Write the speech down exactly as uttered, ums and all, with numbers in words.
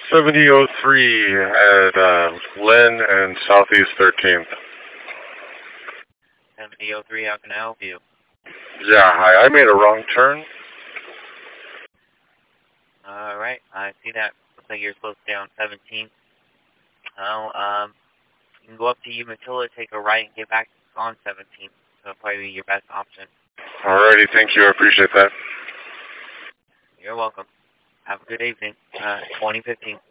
seventy oh three at uh, Lynn and Southeast thirteenth. seventy oh three, how can I help you? Yeah, hi. I made a wrong turn. Alright, I see that. Looks like you're supposed to stay on seventeenth. Well, um, you can go up to Umatilla, take a right, and get back on seventeenth. So that'll probably be your best option. Alrighty, thank you. I appreciate that. You're welcome. Have a good evening. Uh, twenty fifteen.